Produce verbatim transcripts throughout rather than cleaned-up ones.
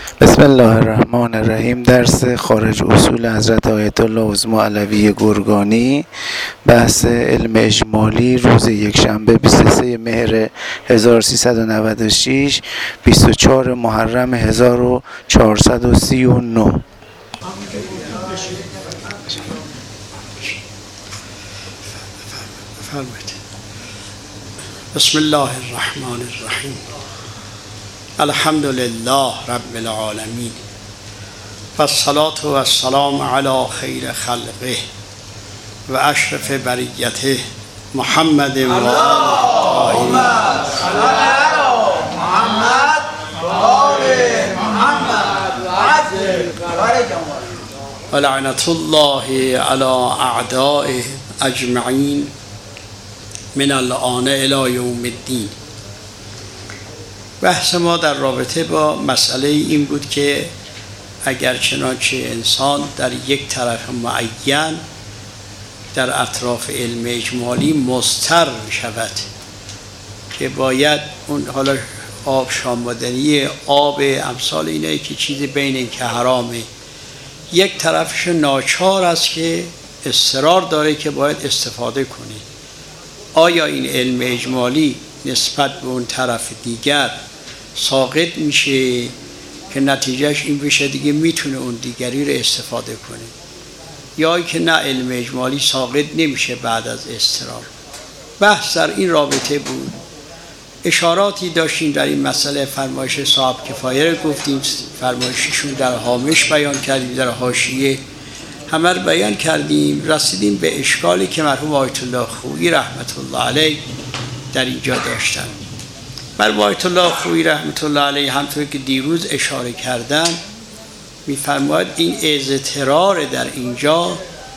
بسم الله الرحمن الرحیم. درس خارج اصول حضرت آیت الله عظما علوی گرگانی، بحث علم اجمالی، روز یکشنبه بیست و سوم مهر هزار و سیصد و نود و شش، بیست و چهارم محرم هزار و چهارصد و سی و نه. بسم الله الرحمن الرحیم. الحمد لله رب العالمین و الصلاة و السلام علی خیر خلقه و اشرف بریته محمد و اللهم صل علی محمد و آل محمد و عجل فرجهم و لعنت الله علی اعدائه اجمعین من الآن الی یوم الدین. بحث ما در رابطه با مسئله این بود که اگر چنانچه انسان در یک طرف معین در اطراف علم اجمالی مضطر شود که باید اون حالا آب شامدنی، آب امثال اینایی که چیزی بین این که حرامه، یک طرفش ناچار است که اصرار داره که باید استفاده کنه، آیا این علم اجمالی نسبت به اون طرف دیگر ساقط میشه که نتیجهش این بشه دیگه میتونه اون دیگری رو استفاده کنه، یا که نه علم اجمالی ساقط نمیشه بعد از اضطرار؟ بحث در این رابطه بود. اشاراتی داشتیم در این مسئله. فرمایش صاحب کفایه رو گفتیم، فرمایششون در هامش بیان کردیم، در حاشیه همه رو بیان کردیم. رسیدیم به اشکالی که مرحوم آیت الله خویی رحمت الله علیه در اینجا داشتن. مرحوم آیت الله خویی رحمت الله علیه همطور که دیروز اشاره کردن میفرماید این اضطرار در اینجا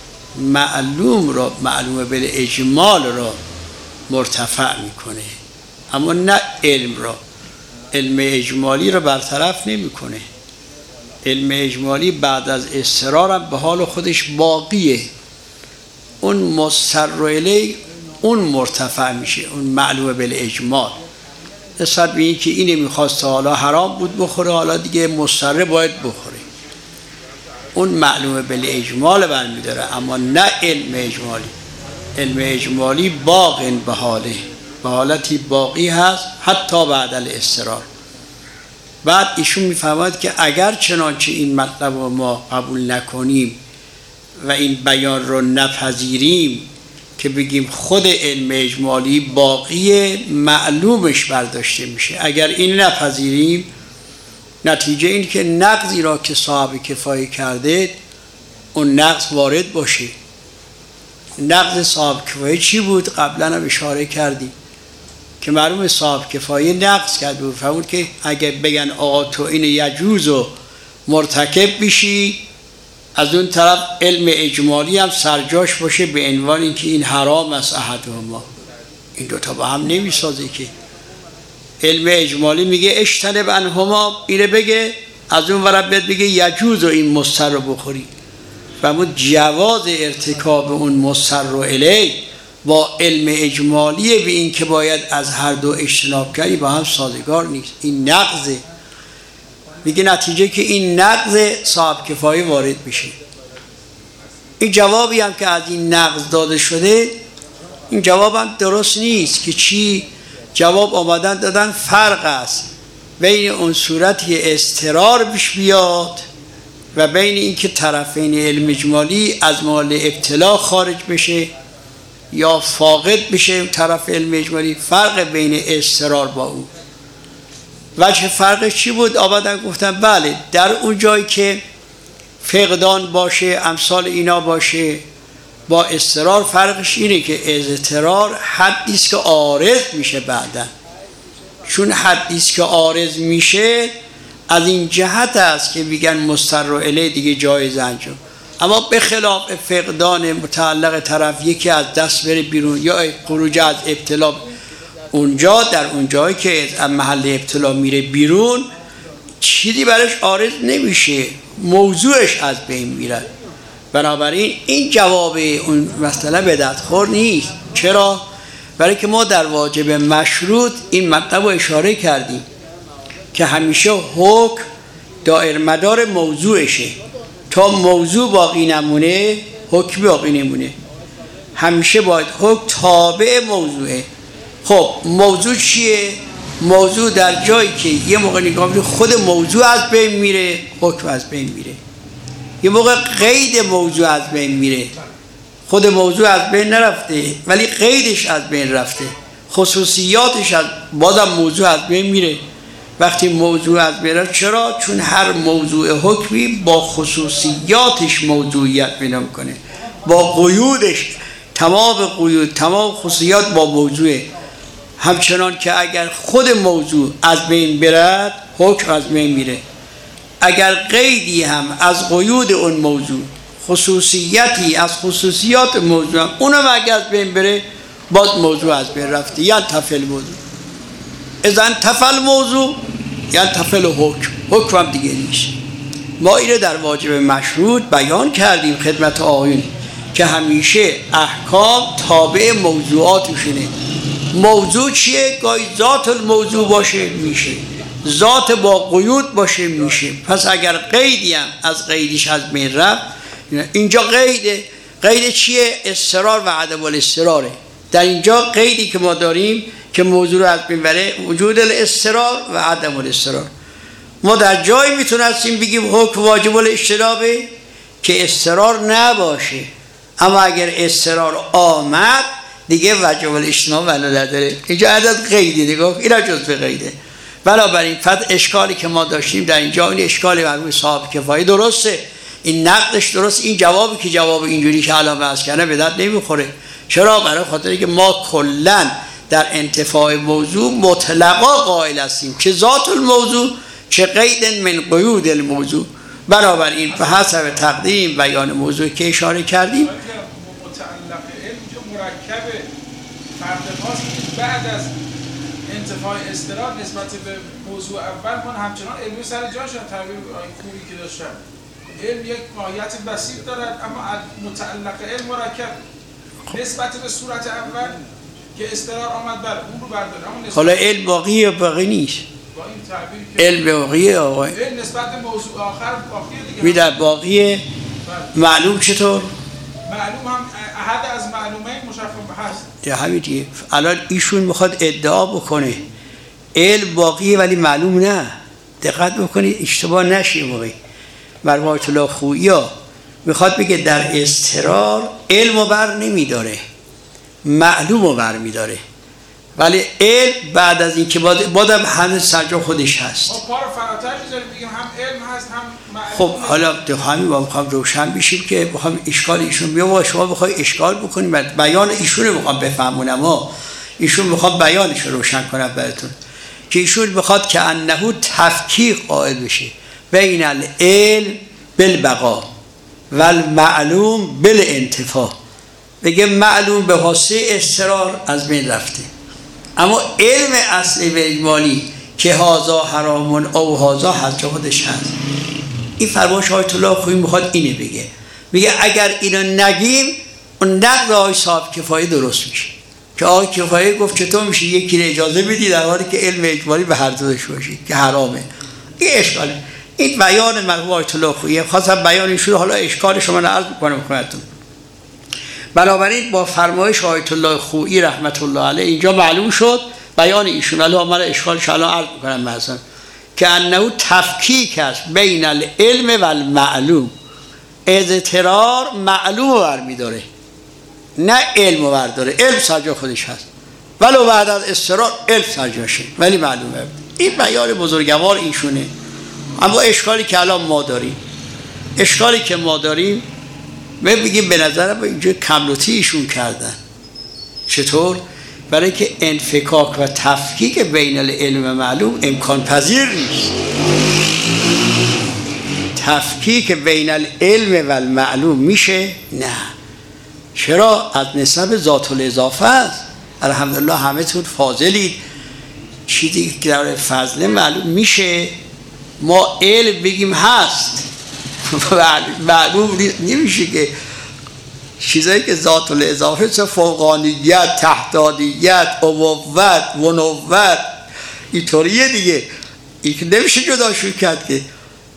معلوم را معلوم بالاجمال را مرتفع میکنه، اما نه علم را. علم اجمالی را برطرف نمیکنه. علم اجمالی بعد از اضطرار هم به حال خودش باقیه. اون مضطر الیه اون مرتفع میشه، اون معلوم بالاجمال. نسبت به این که اینه میخواست حالا حرام بود بخوره، حالا دیگه مضطر باید بخوره، اون معلوم بالاجمال برمیداره، اما نه علم اجمالی. علم اجمالی باق به حاله، به حالتی باقی هست حتی بعد الاضطرار. بعد ایشون میفهمد که اگر چنانچه این مطلب رو ما قبول نکنیم و این بیان رو نپذیریم که بگیم خود علم اجمالی باقی، معلومش برداشته میشه، اگر این نپذیریم نتیجه این که نقضی را که صاحب کفایه کرده اون نقض وارد باشه. نقض صاحب کفایه چی بود؟ قبلا هم اشاره کردیم که معلوم صاحب کفایه نقض کرد بود، فرمود که اگه بگن آقا تو این یجوز و مرتکب بشی، از اون طرف علم اجمالی هم سرجاش باشه به عنوان اینکه این حرام است احدهما. این دوتا با هم نمیسازه که. علم اجمالی میگه اجتنب عنهما، اینه بگه، از اون ورد بیاد بگه یجوز و این مضطر رو بخوری. فرمود جواز ارتکاب اون مضطر الیه با علم اجمالی به این که باید از هر دو اجتناب کردی با هم سازگار نیست، این نقضه. میگه نتیجه که این نقض صاحب کفایه وارد میشه. این جوابی هم که از این نقض داده شده، این جواب هم درست نیست. که چی؟ جواب آمدن دادن فرق است بین اون صورتی اضطرار بیش بیاد و بین این که طرفین علم اجمالی از مال ابتلا خارج بشه یا فاقد بشه طرف علم اجمالی. فرق بین اضطرار با اون وجه فرقش چی بود؟ آمدن گفتن بله، در اون جایی که فقدان باشه، امثال اینا باشه، با اضطرار فرقش اینه که اضطرار حدیست که عارض میشه بعدن. چون حدیست که عارض میشه از این جهت است که میگن مضطر الیه دیگه جایز انجام. اما به خلاف فقدان متعلق طرف یکی از دست بره بیرون یا خروج از ابتلا، اونجا در اونجایی که از محل ابتلا میره بیرون چیزی برش عارض نمیشه، موضوعش از بین میره. بنابراین این جواب اون مسئله بدعتخوار نیست. چرا؟ برای که ما در واجب مشروط این مطلب رو اشاره کردیم که همیشه حکم دائر مدار موضوعشه. تا موضوع باقی نمونه حکم باقی نمونه. همیشه باید حکم تابع موضوعه. خب موضوع چیه؟ موضوع در جایی که یه موقع نگاه می‌کنی خود موضوع از بین میره، حکم از بین میره. یه موقع قید موضوع از بین میره، خود موضوع از بین نرفته ولی قیدش از بین رفته، خصوصیاتش از بازم موضوع از بین میره. وقتی موضوع از بین رفت، چرا؟ چون هر موضوع حکمی با خصوصیاتش موضوعیت پیدا میکنه، با قیودش، تمام قیود، تمام خصوصیات با موضوعه. همچنان که اگر خود موضوع از بین برد، حکم از بین میره. اگر قیدی هم از قیود اون موضوع، خصوصیتی از خصوصیات موضوع هم اونم اگر از بین بره، باز موضوع از بین رفته. یعنی تفل موضوع اذن تفل موضوع یعنی تفل حکم، حکم هم دیگه نیست. ما اینو در واجب مشروط بیان کردیم خدمت آقایون که همیشه احکام تابع موضوعاتشونه. موضوع چیه؟ گاهی ذات الموضوع باشه میشه، ذات با قیود باشه میشه. پس اگر قیدی هم از قیدش از بین رفت، اینجا قیده. قید چیه؟ اضطرار و عدم الاضطراره. در اینجا قیدی که ما داریم که موضوع رو از بین بره، وجود الاضطرار و عدم الاضطرار. ما در جایی میتونستیم بگیم حکم واجب الاجتنابه که اضطرار نباشه، اما اگر اضطرار آمد دیگه واجب الاجتناب ولا نداره. اینجا عدد قیده دیگه، اینا جزء قیده. بنابراین فقط اشکالی که ما داشتیم در اینجا، این اشکال مربوط به صاحب کفایه درسته، این نقدش درست، این جوابی که جواب اینجوری که الان بحث کردن به درد نمیخوره. چرا؟ برای خاطر که ما کلا در انتفاع موضوع مطلقا قائل هستیم که ذات الموضوع چه قید من قیود الموضوع. بنابراین به حسب تقدیم بیان موضوع که اشاره کردیم، متعلق علم که مرکب فرد خاص بعد از انتفاع اضطرار نسبت به موضوع اول من همچنان علمی سر جاش تعبیر خوبی که داشتم. علم یک ماهیت بسیط دارد، اما متعلق علم مرکب نسبت به صورت اول که اضطرار آمد بر اون رو برداره. حالا علم باقی یا باقی نیست؟ با این تعبیر که علم باقیه آقای، علم نسبت به موضوع آخر باقیه دیگه. میدر باقیه. معلوم چطور؟ معلوم هم احد از معلومه مشفع هست. یا همین دیگه. الان ایشون میخواد ادعا بکنه علم باقیه ولی معلوم نه. دقت بکنید اشتباه نشه. موقعی مرحوم الله خویی میخواد بگه در اضطرار علم رو بر نمیداره، معلوم رو بر میداره، ولی علم بعد از این که بادم هنوز سرجا خودش هست. ما پا رو فراتر میذاریم بگیم هم علم هست هم معلوم. خب حالا دو همین با میخوام روشن بشیم که بخوام اشکال ایشون بیا، شما بخوای اشکال بکنیم، بیان ایشون رو بخوام بفهمونم، ما ایشون میخواد بیانش رو روشن کنم براتون که ایشون میخواد که انه تفکیک قائل بشه بین العلم بالبقا و المعلوم بالانتفاع. بگه معلوم به واسطه اضطرار از بین رفته، اما علم اصلی و اجمالی که هازا حرامون او هازا حج خودش هست. این فرمایش آیت الله خویی میخواد اینه بگه. میگه اگر اینو نگیم اون نقل آقای صاحب کفایه درست میشه که آقای کفایه گفت چطور میشه یکی رو اجازه بدی در حالی که علم اجمالی به هر دوش باشه که حرامه. این اشکاله. این بیان مرحوم آیت الله خویی، خواستم بیانش رو حالا اشکالش رو من عرض میکنم خدمتتون. بنابراین با فرمایش آیت الله خویی رحمت الله علیه اینجا معلوم شد بیان ایشون. الان من اشکالش الان عرض میکنم مثلا که انه تفکیک است بین العلم و المعلوم. اضطرار معلوم رو برمیداره نه علم رو برداره. علم سرجا خودش هست ولو بعد از اضطرار علم سرجاشه ولی معلومه. این بیان بزرگوار ایشونه. اما اشکالی که الان ما داریم، اشکالی که ما داریم ما بگیم به نظرم اینجا کملوتی ایشون کردن. چطور؟ برای که انفکاک و تفکیک بین العلم و معلوم امکان پذیر نیست. تفکیک بین العلم و المعلوم میشه؟ نه. چرا؟ از نسبت ذات الاضافه است. الحمدلله همه تون فاضلید. چیزی که در فضل معلوم میشه ما علم بگیم هست، معلوم نمیشه که چیزایی که ذات الاضافه چه فوقانیت، تحتانیت، ابوت، ونوت، اینطوریه دیگه. این که نمیشه جداشون کرد که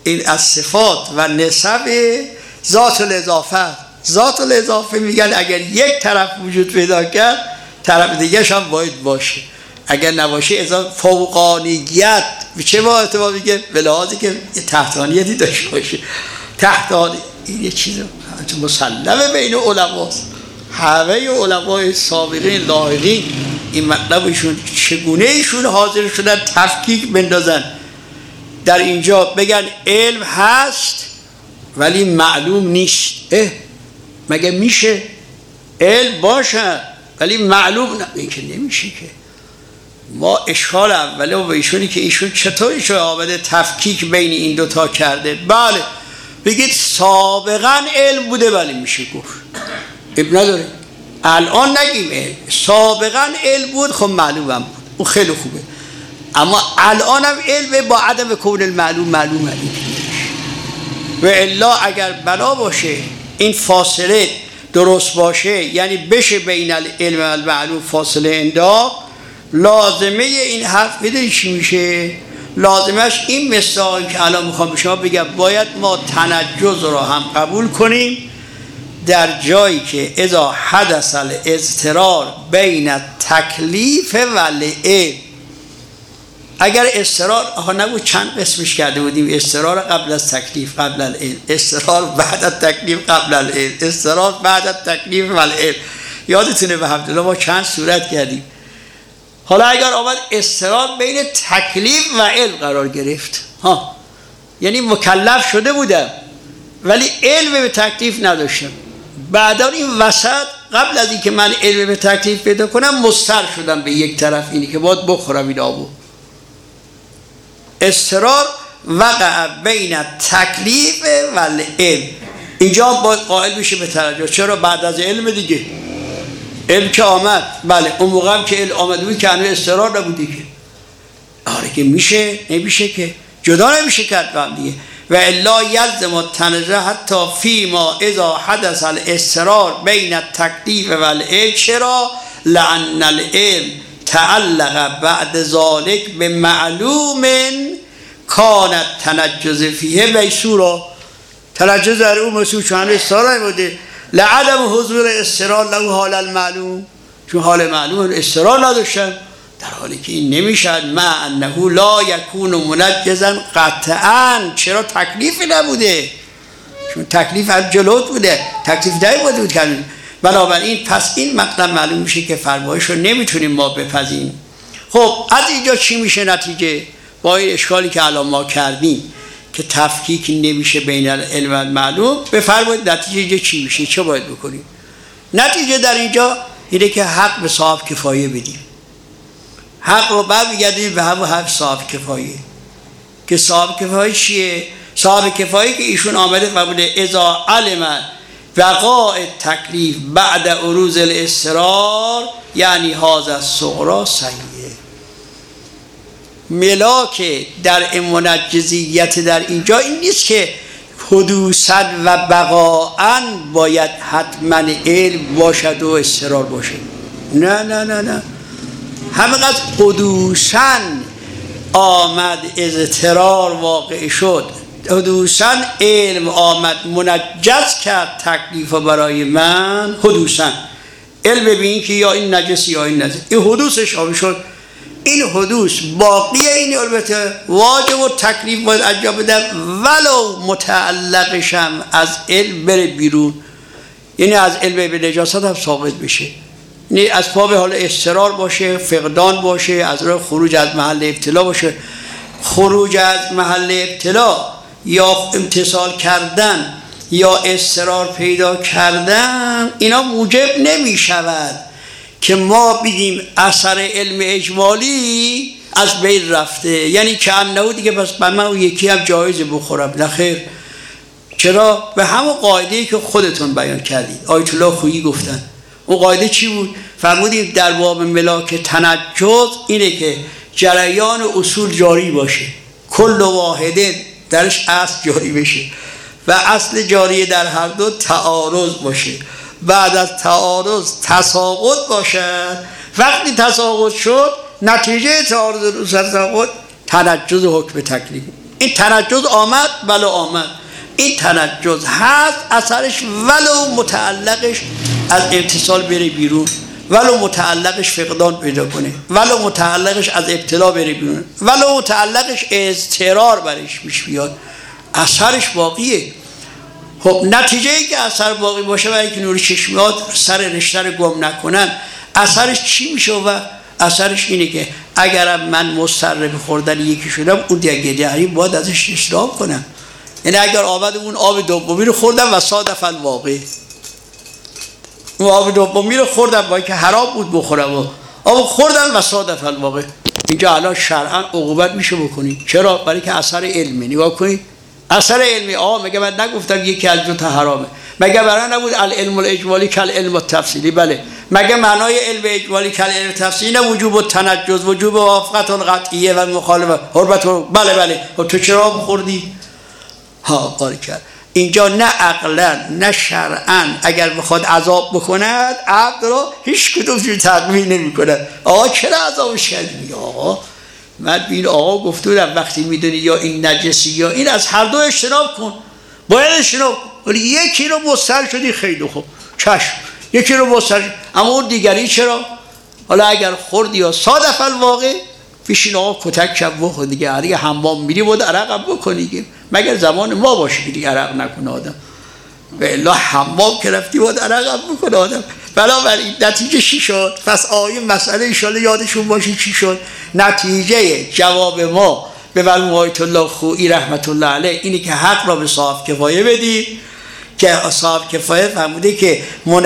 این از صفات و نسب ذات الاضافه. ذات الاضافه میگن اگر یک طرف وجود پیدا کرد طرف دیگه هم باید باشه، اگر نباشه اضافه فوقانیت به چه با اعتبار میگه؟ به لحاظی که تحتانیتی داشته باشه. تحتانی این یه چیز مسلمه بین علماست. همه علمای سابقین لاحقین این مطلبشون چگونه ایشون حاضر شدن تفکیک بندازن در اینجا بگن علم هست ولی معلوم نیست. اه مگه میشه علم باشه ولی معلوم نه؟ این که نمیشه که. ما اشکال اوله و ایشونی که ایشون چطور ایشون آمده تفکیک بین این دوتا کرده. بله بگید سابقا علم بوده ولی میشه گفت اب نداره، الان نگیم علم. سابقا علم بود خب معلوم هم بود، اون خیلی خوبه، اما الان هم علم با عدم کون المعلوم معلوم هم و الا اگر بنا باشه این فاصله درست باشه، یعنی بشه بین العلم و المعلوم فاصله انداخت، لازمه این حرف بدونی چی میشه؟ لازمش این مثال که الان میخوام به شما بگم، باید ما تنجز را هم قبول کنیم در جایی که اذا حدث الاضطرار بین تکلیف و العلم. اگر اضطرار آها نبود چند قسمش کرده بودیم، اضطرار قبل از تکلیف قبل العلم، اضطرار بعد از تکلیف قبل العلم، اضطرار بعد از تکلیف و العلم. یادتونه به حمدالله ما چند صورت کردیم. حالا اگر آمد اضطرار بین تکلیف و علم قرار گرفت، ها یعنی مکلف شده بودم ولی علم به تکلیف نداشتم، بعدا این وسط قبل از اینکه من علم به تکلیف پیدا کنم مضطر شدم به یک طرف، اینی که باید بخورم این آبو. اضطرار وقع بین تکلیف و العلم، اینجا باید قائل بشه به توجه. چرا؟ بعد از علم دیگه، علم که آمد، بله اون موقع هم که علم آمد بود که هنوز اضطرار نبودی که. آره که میشه نمیشه که جدا نمیشه کرد با هم دیگه. و الا یلزم التنزه حتی فیما اذا حدث الاضطرار بین التکلیف و العلم. چرا؟ لان العلم تعلق بعد ذلك به معلوم کانت تنجز فیه میسورا. تنجز در اون مسئول چون استرار بوده لعدم حضور استرار له حال المعلوم، چون حال معلوم استرار نداشتن، در حالی که این نمیشد مع انه لا یکون منجزا قطعا. چرا؟ تکلیفی نبوده، چون تکلیف از جلوت بوده، تکلیف نبوده بود که. بنابراین پس این مطلب معلوم میشه که فرمایش رو نمیتونیم ما بپذیریم. خب از اینجا چی میشه نتیجه؟ با این اشکالی که الان ما کردیم که تفکیک نمیشه بین العلم و المعلوم، بفرمایید نتیجه اینجا چی میشه؟ چه باید بکنیم؟ نتیجه در اینجا اینه که حق به صاحب کفایه بدیم. حق رو برمیگردیم به همون حق صاحب کفایه. که صاحب کفایه چیه؟ صاحب کفایه که ایشون آمده فرموده اذا علم وقاع تکلیف بعد عروض الاضطرار یعنی هذا الصغرا سیئه. ملاک در منجزیت در اینجا این نیست که حدوثاً و بقاءً باید حتما علم باشد و اضطرار باشه. نه نه نه نه، همینقدر حدوثاً آمد اضطرار واقع شد، حدوثاً علم آمد منجز کرد تکلیف برای من، حدوثاً علم ببین که یا این نجس یا این نجس، این حدوثش آمد شد. این حدوث باقی این البته واجب و تکلیف باید انجام بدن ولو متعلقشم از علم بره بیرون، یعنی از علم به نجاست هم ثابت بشه، یعنی از باب حال اضطرار باشه، فقدان باشه، از راه خروج از محل ابتلا باشه. خروج از محل ابتلا یا امتصال کردن یا اضطرار پیدا کردن اینا موجب نمی شود که ما بگیم اثر علم اجمالی از بین رفته، یعنی که انه دیگه پس به من اون یکی هم جایزه بخورم. نه خیر. چرا؟ به همون قاعده‌ای که خودتون بیان کردید، آیت الله خویی گفتن. اون قاعده چی بود؟ فرمودید در باب ملاک تنجز اینه که جریان اصول جاری باشه، کل واحده درش اصل جاری بشه و اصل جاری در هر دو تعارض باشه، بعد از تعارض تساقط باشد. وقتی تساقط شد نتیجه تعارض و تساقط تنجز حکم تکلیف. این تنجز آمد ولو آمد، این تنجز هست، اثرش ولو متعلقش از امتصال بره بیرون، ولو متعلقش فقدان پیدا کنه، ولو متعلقش از ابتلا بره بیرون، ولو متعلقش اضطرار برش میشه بیاد، اثرش باقیه. خب نتیجه ای که اثر باقی باشه و اینکه نور چشمیات سر رشته رو گم نکنن، اثرش چی میشه؟ و اثرش اینه که اگرم من مضطر به خوردن یکی شدم، اون دیگری باید ازش اجتناب کنم. یعنی اگر آمد اون آب دومی رو خوردم و صادف الواقع، اون آب دومی رو خوردم با اینکه حرام بود بخورم و آب خوردم و صادف الواقع، اینجا الان شرعا عقوبت میشه بکنید. چرا؟ برای که اثر علمی. نگاه کنید اثر علمی. آه مگه من نگفتم یکی از دو تا حرامه؟ مگه برای نبود العلم الاجمالی کل علم التفصیلی؟ بله. مگه معنای علم اجمالی کل علم التفصیلی نه وجوب التنجز، وجوب موافقت القطعیه و مخالفه حرمت؟ بله بله. تو چرا خوردی؟ ها قاری کرد. اینجا نه عقلا نه شرعا اگر بخواد عذاب بکند عبد را هیچ کدوم چیز تقویی نمی کند. آقا چرا عذابش کردی؟ میگه آقا من این آقا گفته بودم وقتی میدونی یا این نجسی یا این، از هر دو اجتناب کن، باید اجتناب کن. ولی یکی رو مضطر شدی خیلی خوب چشم، یکی رو مضطر شدی، اما اون دیگری چرا؟ حالا اگر خوردی یا صادف الواقع بشین آقا کتک شب بخور دیگه، دیگه حمام میری بود عرق هم بکنی، مگر زمان ما باشه که دیگه عرق نکنه آدم، و الا حمام که رفتی بود عرق هم بکنه آدم. بنابراین نتیجه چی شد؟ پس آیه مسئله انشالله یادشون باشه چی شد؟ نتیجه جواب ما به مرحوم آیت الله خویی رحمت الله علیه اینی که حق را به صاحب کفایه بدی، که صاحب کفایه فرموده که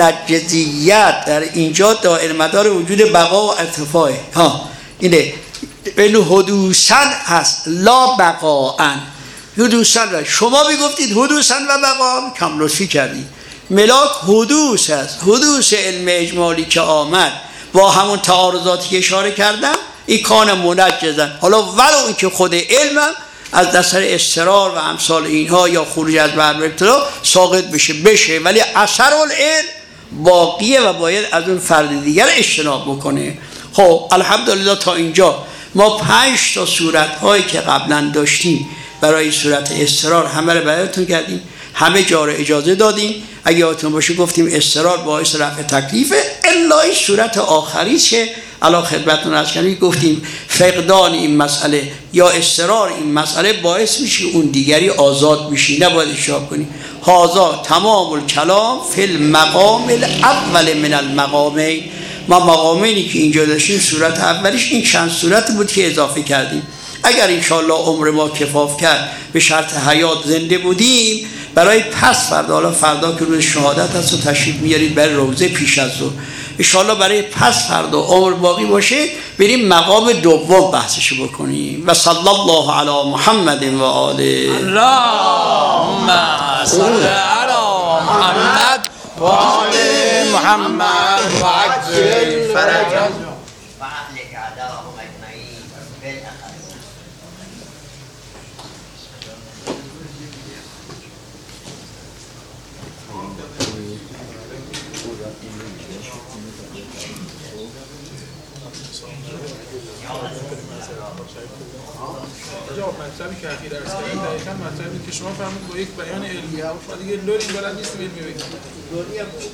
منجزیت در اینجا دائر مدار وجود بقا و ارتفاعه. ها اینه اینو حدوثاً هست لا بقاءً. حدوثاً شما میگفتید حدوثاً و بقاءً، کم لطفی کردید. ملاک حدوث است، حدوث علم اجمالی که آمد با همون تعارضاتی که اشاره کردم این کان منجزن. حالا ولو اینکه خود علمم از اثر اضطرار و امثال اینها یا خروج از محل ابتلا ساقط بشه بشه، ولی اثر العلم باقیه و باید از اون فرد دیگر اجتناب بکنه. خب الحمدلله تا اینجا ما پنج تا صورت هایی که قبلا داشتیم برای صورت اضطرار همه رو بیانتون کردیم، همه جا رو اجازه دادیم. اگه یادتون باشه گفتیم اضطرار باعث رفع تکلیفه، الا این صورت آخری چه الان خدمتتون عرض کردیم، گفتیم فقدان این مسئله یا اضطرار این مسئله باعث میشه اون دیگری آزاد میشی، نباید اشتباه کنی. هذا تمام الکلام فی المقام الاول من المقامین. ما مقامینی که اینجا داشتیم صورت اولیش این چند صورت بود که اضافه کردیم. اگر انشاءالله عمر ما کفاف کرد به شرط حیات زنده بودیم، برای پس فردا، حالا فردا که روز شهادت هست و تشریف میارید برای روزه پیش از ظهر، انشاءالله برای پس فردا عمر باقی باشه بریم مقام دوم بحثشو بکنیم. و صلی الله علی محمد و آله. اللهم صل علی محمد و آل محمد و عجل فرجهم. جواب مطلبی که اخیر عرض کردم دقیقاً مطلبی که شما فرمودید با یک بیان علمی، ما دیگه لوری بلد نیستیم علمی بگیم. لوری هم خوب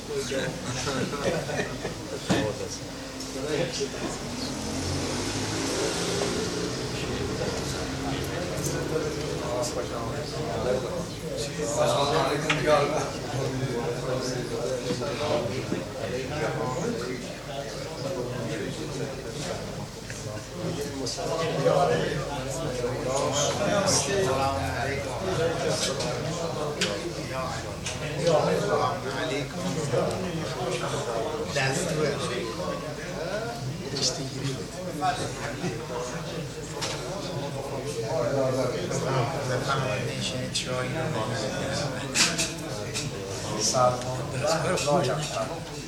Salmon.